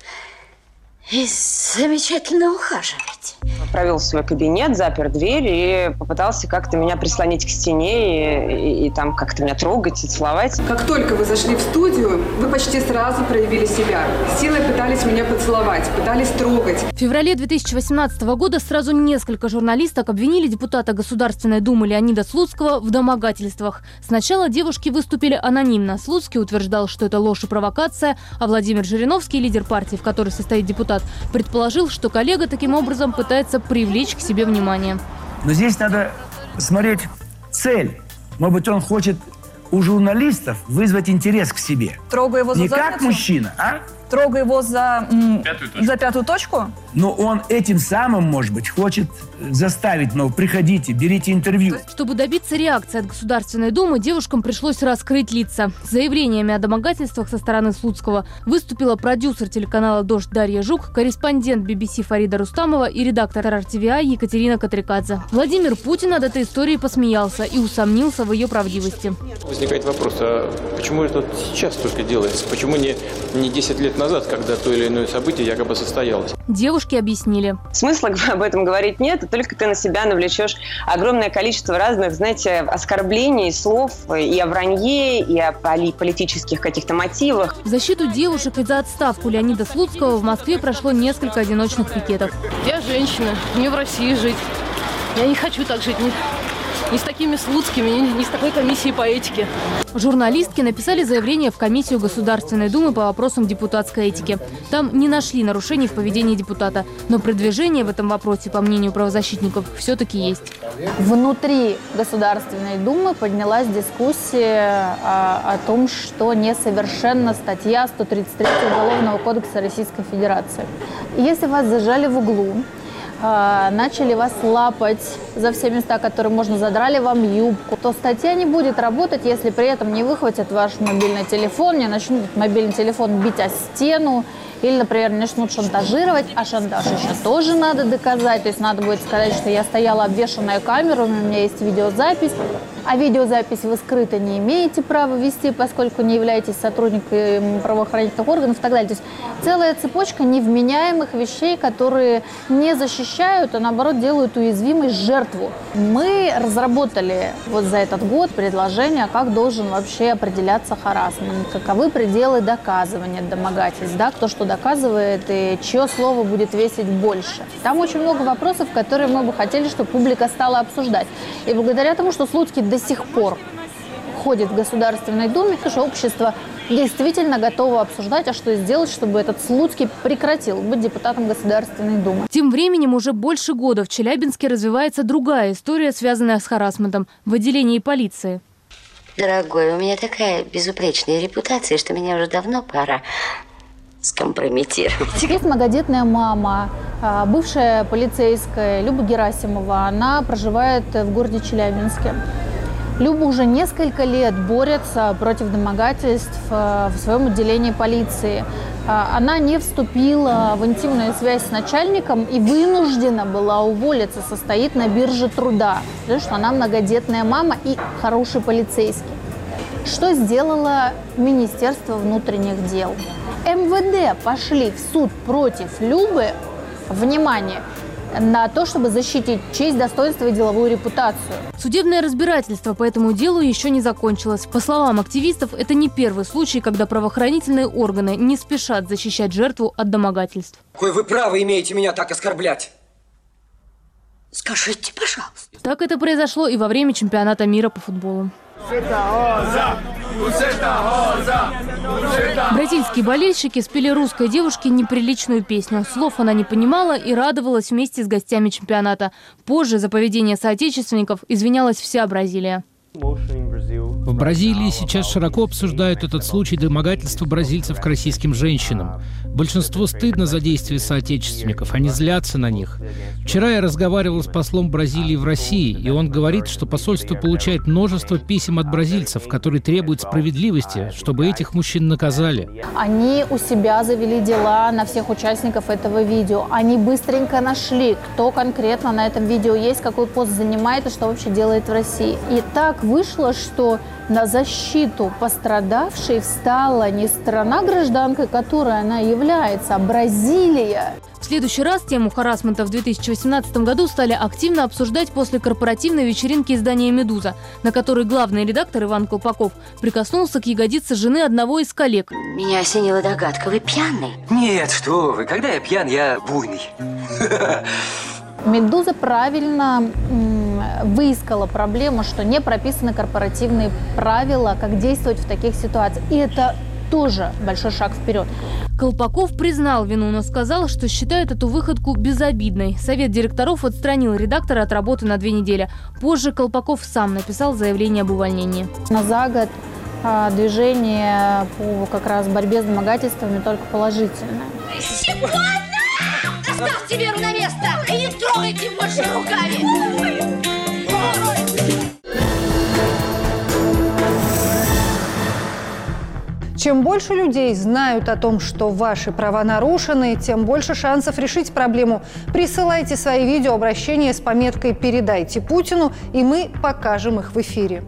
и замечательно ухаживаете.
Провел в свой кабинет, запер дверь и попытался как-то меня прислонить к стене и там как-то меня трогать и целовать.
Как только вы зашли в студию, вы почти сразу проявили себя. Силой пытались меня поцеловать, пытались трогать.
В феврале 2018 года сразу несколько журналисток обвинили депутата Государственной Думы Леонида Слуцкого в домогательствах. Сначала девушки выступили анонимно. Слуцкий утверждал, что это ложь и провокация, а Владимир Жириновский, лидер партии, в которой состоит депутат, предположил, что коллега таким образом пытается привлечь к себе внимание.
Но здесь надо смотреть цель. Может быть, он хочет у журналистов вызвать интерес к себе.
Трогай его за
не
задницу?
Как мужчина, а?
Трогай его за пятую точку?
Но он этим самым, может быть, хочет заставить, приходите, берите интервью.
Чтобы добиться реакции от Государственной Думы, девушкам пришлось раскрыть лица. С заявлениями о домогательствах со стороны Слуцкого выступила продюсер телеканала «Дождь» Дарья Жук, корреспондент BBC Фарида Рустамова и редактор RTVI Екатерина Катрикадзе. Владимир Путин над этой историей посмеялся и усомнился в ее правдивости.
Возникает вопрос, а почему это сейчас только делается? Почему не 10 лет назад, когда то или иное событие якобы состоялось?
Девушки объяснили.
Смысла об этом говорить нет, только ты на себя навлечешь огромное количество разных, оскорблений, слов и о вранье, и о политических каких-то мотивах.
В защиту девушек и за отставку Леонида Слуцкого в Москве прошло несколько одиночных пикетов.
Я женщина, мне в России жить. Я не хочу так жить. Не с такими Слуцкими, не с такой комиссией по этике.
Журналистки написали заявление в комиссию Государственной Думы по вопросам депутатской этики. Там не нашли нарушений в поведении депутата. Но продвижение в этом вопросе, по мнению правозащитников, все-таки есть.
Внутри Государственной Думы поднялась дискуссия о том, что несовершенна статья 133 Уголовного кодекса Российской Федерации. Если вас зажали в углу, начали вас лапать за все места, которые можно, задрали вам юбку, то статья не будет работать, если при этом не выхватят ваш мобильный телефон, не начнут мобильный телефон бить о стену или, например, начнут шантажировать, а шантаж еще тоже надо доказать, то есть надо будет сказать, что я стояла обвешанная камерой, у меня есть видеозапись, а видеозапись вы скрыто не имеете права вести, поскольку не являетесь сотрудником правоохранительных органов и так далее. То есть целая цепочка невменяемых вещей, которые не защищают, а наоборот делают уязвимой жертву. Мы разработали за этот год предложение, как должен вообще определяться харассмент, каковы пределы доказывания домогательств, кто что доказывает и чье слово будет весить больше. Там очень много вопросов, которые мы бы хотели, чтобы публика стала обсуждать. И благодаря тому, что Слуцкий до сих пор ходит в Государственной Думе, потому что общество действительно готово обсуждать, а что сделать, чтобы этот Слуцкий прекратил быть депутатом Государственной Думы.
Тем временем уже больше года в Челябинске развивается другая история, связанная с харассментом в отделении полиции.
Дорогой, у меня такая безупречная репутация, что меня уже давно пора скомпрометировать.
Есть многодетная мама, бывшая полицейская Люба Герасимова. Она проживает в городе Челябинске. Люба уже несколько лет борется против домогательств в своем отделении полиции. Она не вступила в интимную связь с начальником и вынуждена была уволиться, состоит на бирже труда. Потому что она многодетная мама и хороший полицейский. Что сделало Министерство внутренних дел? МВД пошли в суд против Любы, внимание, на то, чтобы защитить честь, достоинство и деловую репутацию.
Судебное разбирательство по этому делу еще не закончилось. По словам активистов, это не первый случай, когда правоохранительные органы не спешат защищать жертву от домогательств.
Какое вы право имеете меня так оскорблять?
Скажите, пожалуйста.
Так это произошло и во время чемпионата мира по футболу. Бразильские болельщики спели русской девушке неприличную песню. Слов она не понимала и радовалась вместе с гостями чемпионата. Позже за поведение соотечественников извинялась вся Бразилия.
В Бразилии сейчас широко обсуждают этот случай домогательства бразильцев к российским женщинам. Большинству стыдно за действия соотечественников, они злятся на них. Вчера я разговаривал с послом Бразилии в России, и он говорит, что посольство получает множество писем от бразильцев, которые требуют справедливости, чтобы этих мужчин наказали.
Они у себя завели дела на всех участников этого видео. Они быстренько нашли, кто конкретно на этом видео есть, какой пост занимает и что вообще делает в России. И так вышло, что на защиту пострадавшей встала не страна-гражданка, которой она является, а Бразилия.
В следующий раз тему харассмента в 2018 году стали активно обсуждать после корпоративной вечеринки издания «Медуза», на которой главный редактор Иван Колпаков прикоснулся к ягодице жены одного из коллег.
Меня осенила догадка. Вы пьяный?
Нет, что вы. Когда я пьян, я буйный.
«Медуза» правильно выискала проблему, что не прописаны корпоративные правила, как действовать в таких ситуациях. И это тоже большой шаг вперед.
Колпаков признал вину, но сказал, что считает эту выходку безобидной. Совет директоров отстранил редактора от работы на 2 недели. Позже Колпаков сам написал заявление об увольнении.
За год движение по как раз борьбе с домогательствами только положительное.
Оставьте Веру на место и не трогайте больше руками!
Чем больше людей знают о том, что ваши права нарушены, тем больше шансов решить проблему. Присылайте свои видеообращения с пометкой «Передайте Путину», и мы покажем их в эфире.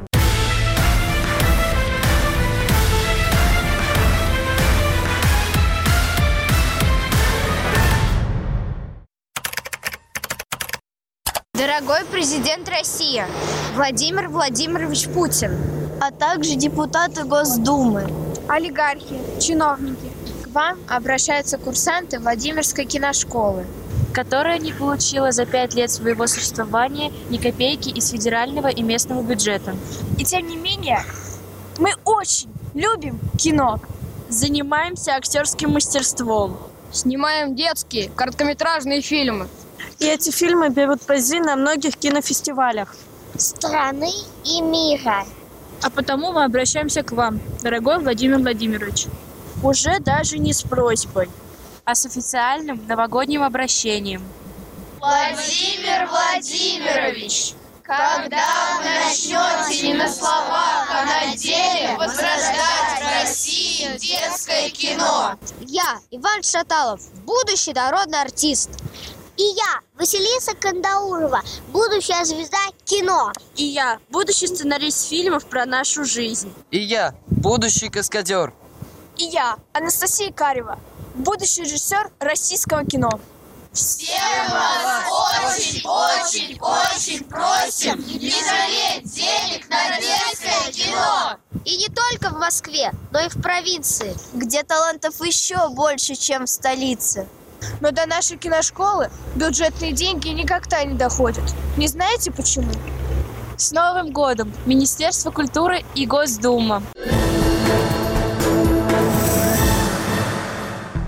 Дорогой президент России Владимир Владимирович Путин,
а также депутаты Госдумы,
олигархи, чиновники,
к вам обращаются курсанты Владимирской киношколы,
которая не получила за 5 лет своего существования ни копейки из федерального и местного бюджета.
И тем не менее, мы очень любим кино,
занимаемся актерским мастерством,
снимаем детские короткометражные фильмы.
И эти фильмы берут призы на многих кинофестивалях
страны и мира.
А потому мы обращаемся к вам, дорогой Владимир Владимирович.
Уже даже не с просьбой,
а с официальным новогодним обращением.
Владимир Владимирович, когда вы начнете не на словах, а на деле возрождать в России детское кино?
Я, Иван Шаталов, будущий народный артист.
И я, Василиса Кандаурова, будущая звезда кино.
И я, будущий сценарист фильмов про нашу жизнь.
И я, будущий каскадер.
И я, Анастасия Карева, будущий режиссер российского кино. Всем вас очень просим не жалеть денег на детское кино.
И не только в Москве, но и в провинции, где талантов еще больше, чем в столице.
Но до нашей киношколы бюджетные деньги никогда не доходят. Не знаете почему?
С Новым годом! Министерство культуры и Госдума.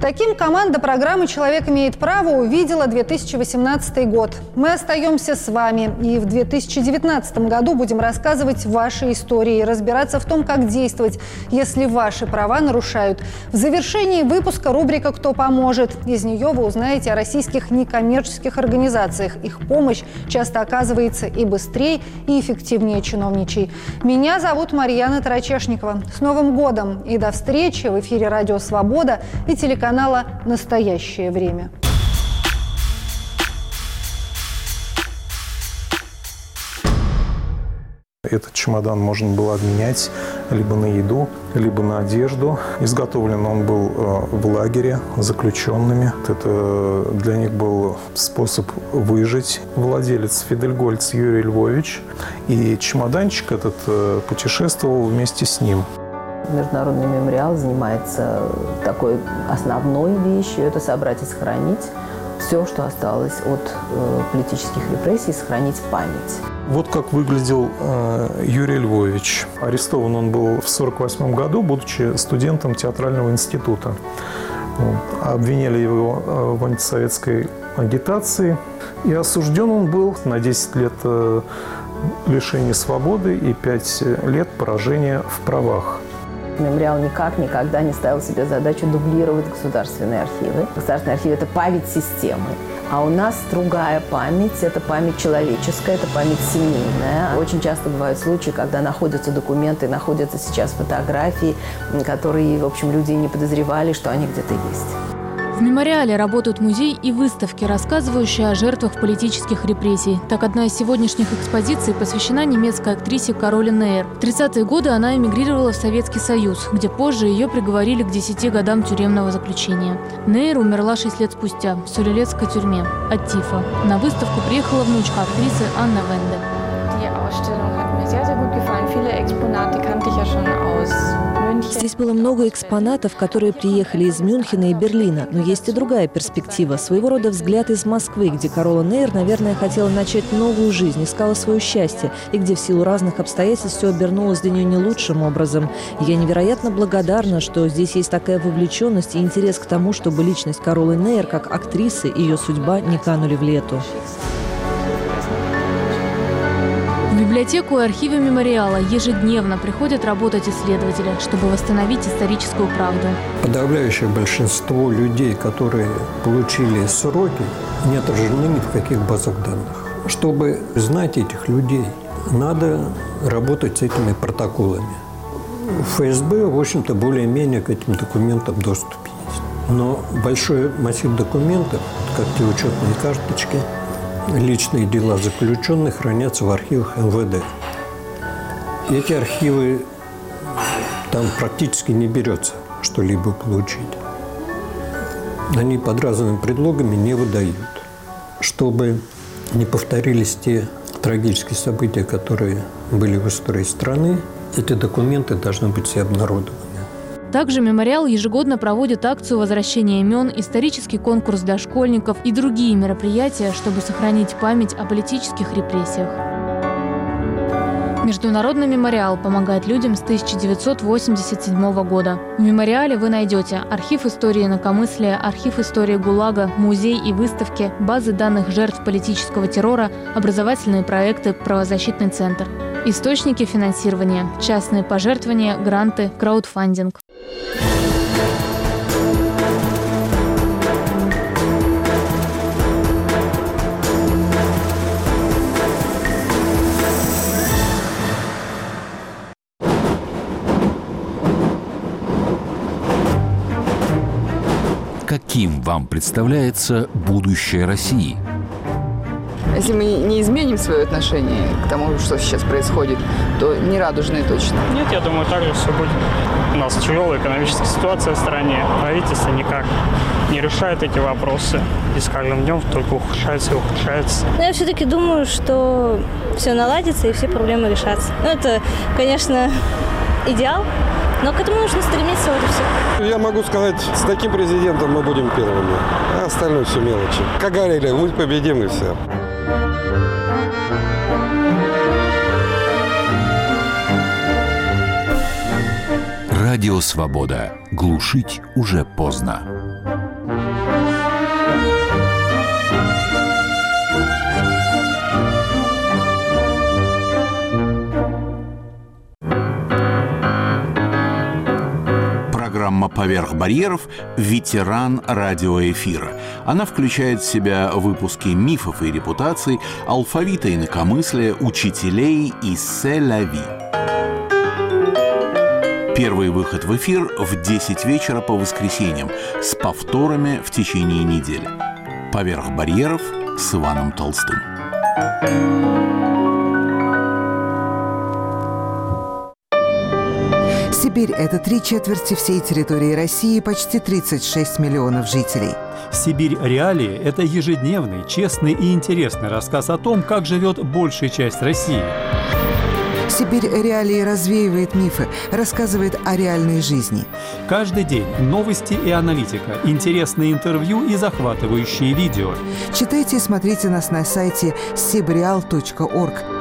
Таким команда программы «Человек имеет право» увидела 2018 год. Мы остаемся с вами и в 2019 году будем рассказывать ваши истории, разбираться в том, как действовать, если ваши права нарушают. В завершении выпуска рубрика «Кто поможет?». Из нее вы узнаете о российских некоммерческих организациях. Их помощь часто оказывается и быстрее, и эффективнее чиновничей. Меня зовут Марьяна Тарачешникова. С Новым годом и до встречи в эфире «Радио Свобода» и телеканала «Настоящее время».
Этот чемодан можно было обменять либо на еду, либо на одежду. Изготовлен он был в лагере заключенными. Это для них был способ выжить. Владелец Фидельгольц Юрий Львович. И чемоданчик этот путешествовал вместе с ним.
Международный мемориал занимается такой основной вещью – это собрать и сохранить все, что осталось от политических репрессий, сохранить память.
Вот как выглядел Юрий Львович. Арестован он был в 1948 году, будучи студентом театрального института. Обвиняли его в антисоветской агитации. И осужден он был на 10 лет лишения свободы и 5 лет поражения в правах.
Мемориал никогда не ставил себе задачу дублировать государственные архивы. Государственные архивы – это память системы. А у нас другая память – это память человеческая, это память семейная. Очень часто бывают случаи, когда находятся документы, находятся сейчас фотографии, которые, в общем, люди не подозревали, что они где-то есть.
В мемориале работают музей и выставки, рассказывающие о жертвах политических репрессий. Так, одна из сегодняшних экспозиций посвящена немецкой актрисе Кароле Нейр. В 30-е годы она эмигрировала в Советский Союз, где позже ее приговорили к 10 годам тюремного заключения. Нейр умерла 6 лет спустя в Сулилецкой тюрьме от тифа. На выставку приехала внучка актрисы Анна Венде.
Здесь было много экспонатов, которые приехали из Мюнхена и Берлина. Но есть и другая перспектива. Своего рода взгляд из Москвы, где Карола Нейр, наверное, хотела начать новую жизнь, искала свое счастье, и где в силу разных обстоятельств все обернулось для нее не лучшим образом. Я невероятно благодарна, что здесь есть такая вовлеченность и интерес к тому, чтобы личность Каролы Нейр, как актрисы, и ее судьба не канули в лету.
В библиотеку и архивы мемориала ежедневно приходят работать исследователи, чтобы восстановить историческую правду.
Подавляющее большинство людей, которые получили сроки, не отражены ни в каких базах данных. Чтобы знать этих людей, надо работать с этими протоколами. В ФСБ, в общем-то, более-менее к этим документам доступ есть. Но большой массив документов, как те учетные карточки, личные дела заключенных хранятся в архивах МВД. Эти архивы, там практически не берется что-либо получить. Они под разными предлогами не выдают. Чтобы не повторились те трагические события, которые были в истории страны, эти документы должны быть все обнародованы.
Также мемориал ежегодно проводит акцию возвращения имен, исторический конкурс для школьников и другие мероприятия, чтобы сохранить память о политических репрессиях. Международный мемориал помогает людям с 1987 года. В мемориале вы найдете архив истории инакомыслия, архив истории ГУЛАГа, музей и выставки, базы данных жертв политического террора, образовательные проекты, правозащитный центр. Источники финансирования, частные пожертвования, гранты, краудфандинг.
Каким вам представляется будущее России?
Если мы не изменим свое отношение к тому, что сейчас происходит, то не радужные точно.
Нет, я думаю, так же все будет. У нас тяжелая экономическая ситуация в стране. Правительство никак не решает эти вопросы. И с каждым днем только ухудшается и ухудшается.
Но я все-таки думаю, что все наладится и все проблемы решатся. Ну, это, конечно, идеал, но к этому нужно стремиться, вот и все.
Я могу сказать, с таким президентом мы будем первыми, а остальное все мелочи. Как говорили, мы победим и все.
Радио «Свобода». Глушить уже поздно. Программа «Поверх барьеров» – ветеран радиоэфира. Она включает в себя выпуски мифов и репутаций, алфавита инакомыслия, учителей и «Се-ля-ви». Первый выход в эфир в 10 вечера по воскресеньям с повторами в течение недели. «Поверх барьеров» с Иваном Толстым.
Сибирь – это 3/4 всей территории России и почти 36 миллионов жителей.
«Сибирь. Реалии» – это ежедневный, честный и интересный рассказ о том, как живет большая часть России.
«Сибирь. Реалии» развеивает мифы, рассказывает о реальной жизни.
Каждый день новости и аналитика, интересные интервью и захватывающие видео.
Читайте и смотрите нас на сайте sibrial.org.